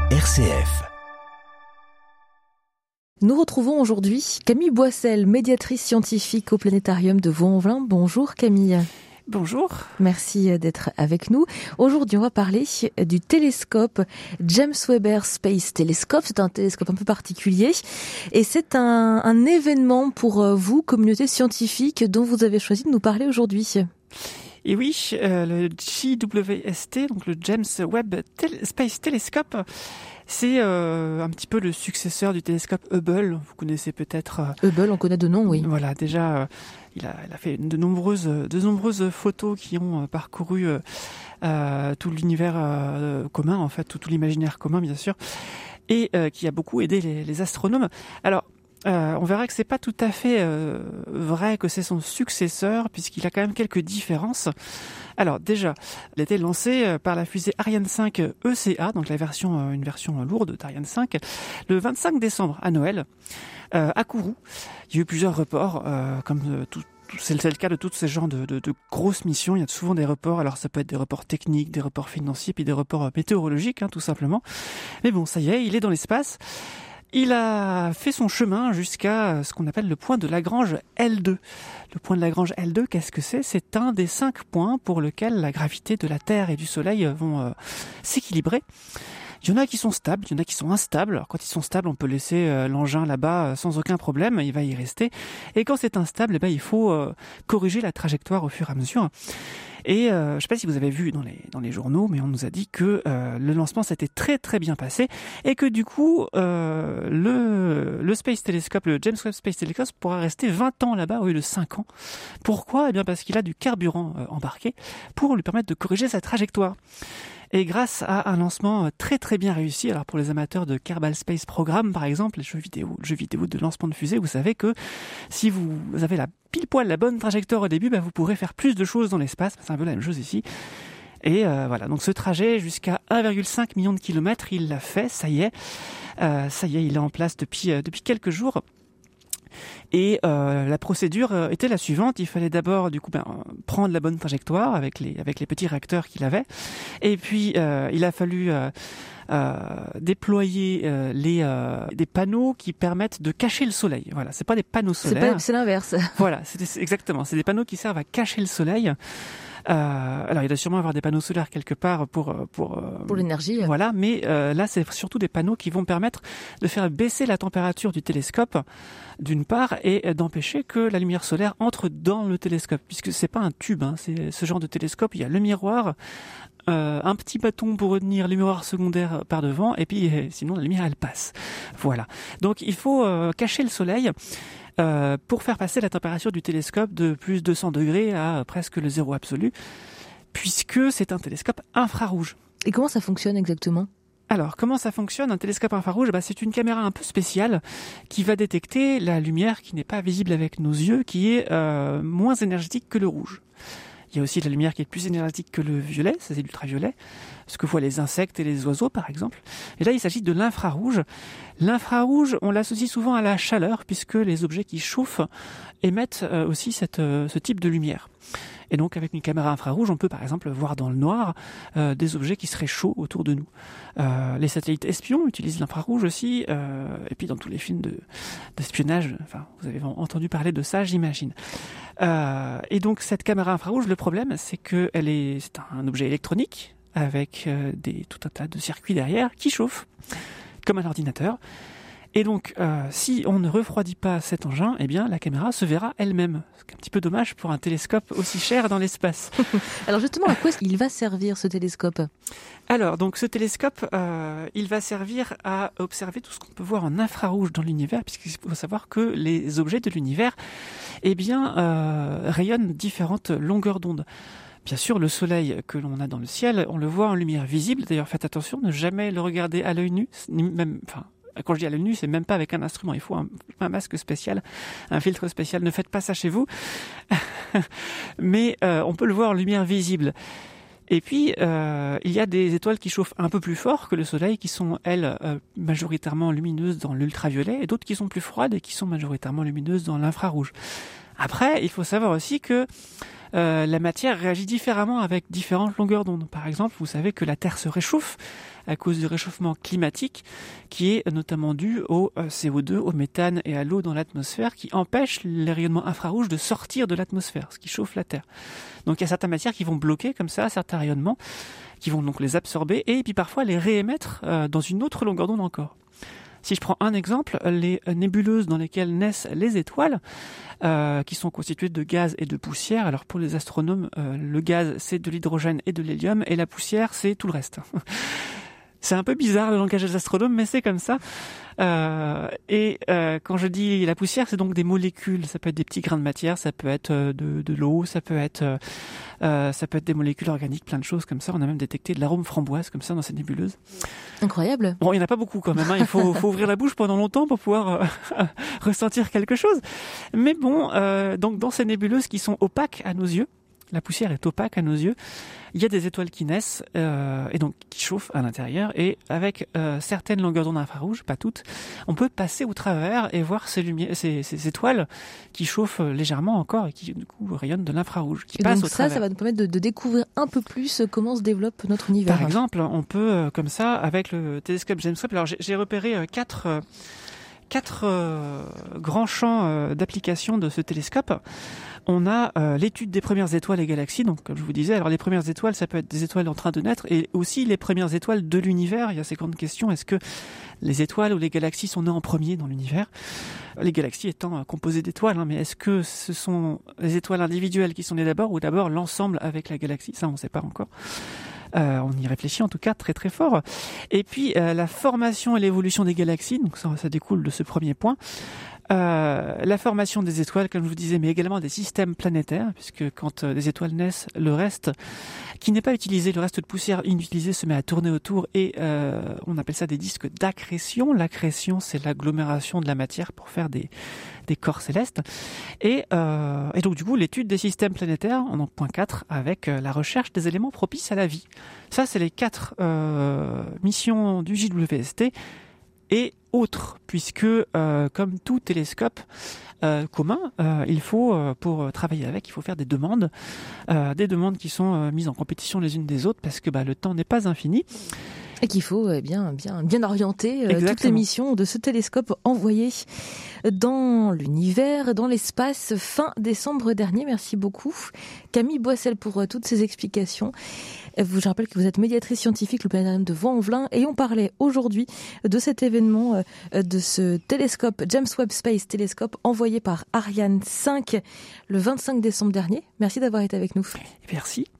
RCF. Nous retrouvons aujourd'hui Camille Boissel, médiatrice scientifique au Planétarium de Vaux-en-Velin. Bonjour Camille. Bonjour. Merci d'être avec nous. Aujourd'hui, on va parler du télescope James Webb Space Telescope. C'est un télescope un peu particulier et c'est un événement pour vous, communauté scientifique, dont vous avez choisi de nous parler aujourd'hui. Et oui, le JWST, donc le James Webb Space Telescope, c'est un petit peu le successeur du télescope Hubble. Vous connaissez peut-être... Hubble, on connaît de nom, oui. Voilà, déjà, il a fait de nombreuses photos qui ont parcouru tout l'univers commun, en fait, tout l'imaginaire commun, bien sûr, et qui a beaucoup aidé les astronomes. Alors, on verra que c'est pas tout à fait vrai que c'est son successeur, puisqu'il a quand même quelques différences. Alors déjà, il a été lancé par la fusée Ariane 5 ECA, donc une version lourde d'Ariane 5, le 25 décembre à Noël, à Kourou. Il y a eu plusieurs reports, c'est le cas de tous ces genres de grosses missions. Il y a souvent des reports. Alors ça peut être des reports techniques, des reports financiers, puis des reports météorologiques, tout simplement. Mais bon, ça y est, il est dans l'espace. Il a fait son chemin jusqu'à ce qu'on appelle le point de Lagrange L2. Le point de Lagrange L2, qu'est-ce que c'est ? C'est un des 5 points pour lesquels la gravité de la Terre et du Soleil vont s'équilibrer. Il y en a qui sont stables, il y en a qui sont instables. Alors quand ils sont stables, on peut laisser l'engin là-bas sans aucun problème, il va y rester. Et quand c'est instable, il faut corriger la trajectoire au fur et à mesure. Et je ne sais pas si vous avez vu dans les journaux, mais on nous a dit que le lancement s'était très très bien passé et que du coup le Space Telescope, le James Webb Space Telescope pourra rester 20 ans là-bas au lieu de 5 ans. Pourquoi ? Eh bien parce qu'il a du carburant embarqué pour lui permettre de corriger sa trajectoire. Et grâce à un lancement très très bien réussi, alors pour les amateurs de Kerbal Space Program par exemple, le jeu vidéo de lancement de fusée, vous savez que si vous avez pile poil la bonne trajectoire au début, vous pourrez faire plus de choses dans l'espace. C'est un peu la même chose ici. Et voilà, donc ce trajet jusqu'à 1,5 million de kilomètres, il l'a fait, ça y est, il est en place depuis quelques jours. Et la procédure était la suivante. Il fallait d'abord prendre la bonne trajectoire avec les petits réacteurs qu'il avait, et puis il a fallu déployer des panneaux qui permettent de cacher le soleil. Voilà, c'est pas des panneaux solaires. C'est l'inverse. Voilà, exactement. C'est des panneaux qui servent à cacher le soleil. Alors il doit sûrement avoir des panneaux solaires quelque part pour l'énergie. Voilà, mais là c'est surtout des panneaux qui vont permettre de faire baisser la température du télescope d'une part et d'empêcher que la lumière solaire entre dans le télescope, puisque c'est pas un tube, c'est ce genre de télescope, il y a le miroir, un petit bâton pour retenir le miroir secondaire par devant, et puis sinon la lumière elle passe. Voilà. Donc il faut cacher le soleil pour faire passer la température du télescope de plus de 200 degrés à presque le zéro absolu, puisque c'est un télescope infrarouge. Et comment ça fonctionne exactement ? Alors, comment ça fonctionne ? Un télescope infrarouge, c'est une caméra un peu spéciale qui va détecter la lumière qui n'est pas visible avec nos yeux, qui est moins énergétique que le rouge. Il y a aussi de la lumière qui est plus énergétique que le violet, ça c'est l'ultraviolet, ce que voient les insectes et les oiseaux par exemple. Et là il s'agit de l'infrarouge. L'infrarouge, on l'associe souvent à la chaleur, puisque les objets qui chauffent émettent aussi ce type de lumière. Et donc avec une caméra infrarouge, on peut par exemple voir dans le noir des objets qui seraient chauds autour de nous. Les satellites espions utilisent l'infrarouge aussi, et puis dans tous les films d'espionnage, vous avez entendu parler de ça, j'imagine. Et donc cette caméra infrarouge, le problème c'est que c'est un objet électronique avec tout un tas de circuits derrière qui chauffent, comme un ordinateur. Et donc, si on ne refroidit pas cet engin, la caméra se verra elle-même. C'est un petit peu dommage pour un télescope aussi cher dans l'espace. Alors justement, à quoi il va servir ce télescope ? Alors, donc ce télescope, il va servir à observer tout ce qu'on peut voir en infrarouge dans l'univers, puisqu'il faut savoir que les objets de l'univers, rayonnent différentes longueurs d'onde. Bien sûr, le soleil que l'on a dans le ciel, on le voit en lumière visible. D'ailleurs, faites attention, ne jamais le regarder à l'œil nu, quand je dis à l'œil nu, c'est même pas avec un instrument. Il faut un masque spécial, un filtre spécial. Ne faites pas ça chez vous. Mais on peut le voir en lumière visible. Et puis, il y a des étoiles qui chauffent un peu plus fort que le Soleil, qui sont, elles, majoritairement lumineuses dans l'ultraviolet, et d'autres qui sont plus froides et qui sont majoritairement lumineuses dans l'infrarouge. Après, il faut savoir aussi que la matière réagit différemment avec différentes longueurs d'onde. Par exemple, vous savez que la Terre se réchauffe à cause du réchauffement climatique qui est notamment dû au CO2, au méthane et à l'eau dans l'atmosphère qui empêche les rayonnements infrarouges de sortir de l'atmosphère, ce qui chauffe la Terre. Donc il y a certaines matières qui vont bloquer comme ça certains rayonnements, qui vont donc les absorber et puis parfois les réémettre dans une autre longueur d'onde encore. Si je prends un exemple, les nébuleuses dans lesquelles naissent les étoiles, qui sont constituées de gaz et de poussière. Alors pour les astronomes, le gaz c'est de l'hydrogène et de l'hélium et la poussière c'est tout le reste. C'est un peu bizarre le langage des astronomes, mais c'est comme ça. Quand je dis la poussière, c'est donc des molécules. Ça peut être des petits grains de matière, ça peut être de l'eau, ça peut être des molécules organiques, plein de choses comme ça. On a même détecté de l'arôme framboise comme ça dans ces nébuleuses. Incroyable. Bon, il n'y en a pas beaucoup quand même. Hein. Il faut ouvrir la bouche pendant longtemps pour pouvoir ressentir quelque chose. Mais bon, donc dans ces nébuleuses qui sont opaques à nos yeux, la poussière est opaque à nos yeux. Il y a des étoiles qui naissent et donc qui chauffent à l'intérieur. Et avec certaines longueurs d'onde infrarouges, pas toutes, on peut passer au travers et voir ces étoiles qui chauffent légèrement encore et qui du coup rayonnent de l'infrarouge, qui passent au travers. Ça va nous permettre de découvrir un peu plus comment se développe notre univers. Par exemple, on peut comme ça avec le télescope James Webb. Alors j'ai repéré quatre grands champs d'application de ce télescope. On a l'étude des premières étoiles et galaxies, donc comme je vous disais, alors les premières étoiles, ça peut être des étoiles en train de naître, et aussi les premières étoiles de l'univers. Il y a ces grandes questions, est-ce que les étoiles ou les galaxies sont nées en premier dans l'univers? Les galaxies étant composées d'étoiles, mais est-ce que ce sont les étoiles individuelles qui sont nées d'abord, ou d'abord l'ensemble avec la galaxie? Ça, on ne sait pas encore. On y réfléchit en tout cas très très fort. Et puis la formation et l'évolution des galaxies, donc ça découle de ce premier point. La formation des étoiles, comme je vous disais, mais également des systèmes planétaires, puisque quand des étoiles naissent, le reste qui n'est pas utilisé, le reste de poussière inutilisée se met à tourner autour et on appelle ça des disques d'accrétion. L'accrétion, c'est l'agglomération de la matière pour faire des corps célestes. Et donc du coup, l'étude des systèmes planétaires, donc point 4, avec la recherche des éléments propices à la vie. Ça, c'est les 4 missions du JWST. Et autres, puisque comme tout télescope commun, il faut, pour travailler avec, il faut faire des demandes qui sont mises en compétition les unes des autres, parce que le temps n'est pas infini. Et qu'il faut bien orienter toutes les missions de ce télescope envoyé dans l'univers, dans l'espace, fin décembre dernier. Merci beaucoup, Camille Boissel, pour toutes ces explications. Je rappelle que vous êtes médiatrice scientifique au planétarium de Vaux-en-Velin et on parlait aujourd'hui de cet événement, de ce télescope James Webb Space Telescope envoyé par Ariane 5 le 25 décembre dernier. Merci d'avoir été avec nous. Merci.